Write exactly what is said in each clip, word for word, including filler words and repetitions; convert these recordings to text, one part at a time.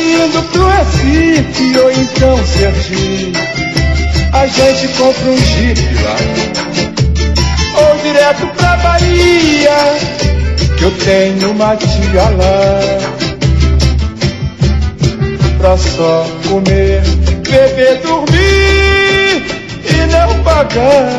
indo pro Recife ou então Sergipe, a gente compra um Jeep lá, ou direto pra Bahia, que eu tenho uma tia lá, pra só comer, beber, dormir e não pagar.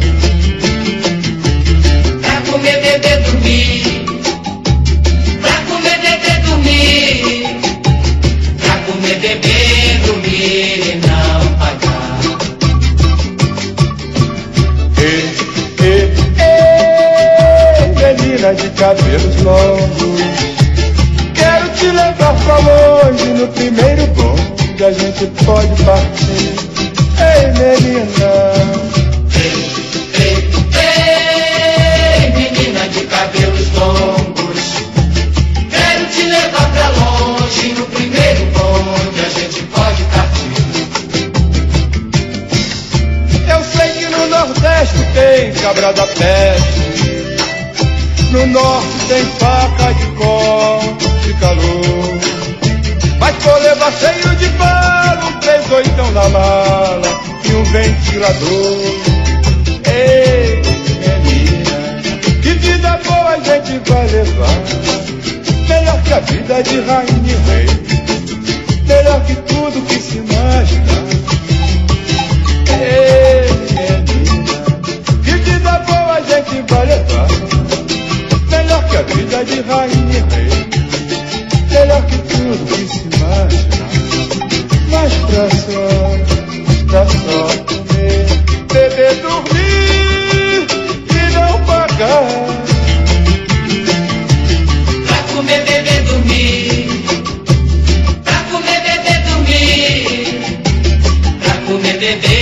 Pra comer, beber, dormir, pra comer, beber, dormir, pra comer, beber, dormir e não pagar. Ei, ei, ei, menina de cabelos longos, quero te levar pra longe no primeiro bonde, a gente pode partir. Ei, menina. Ei, ei, ei, menina de cabelos longos, quero te levar pra longe no primeiro bonde, a gente pode partir. Eu sei que no Nordeste tem cabra da peste, no Norte tem faca de corte calor, mas vou levar cheio de bala, um três oitão na mala e um ventilador. Ei, menina, que vida boa a gente vai levar, melhor que a vida de rainha e rei, melhor que tudo que se imaginar. Ei, menina, que vida boa a gente vai levar, melhor que a vida de rainha e rei, melhor que tudo que se imaginar. Mas pra só, pra só comer, beber, dormir e não pagar. Pra comer, beber, dormir, pra comer, beber, dormir, pra comer, beber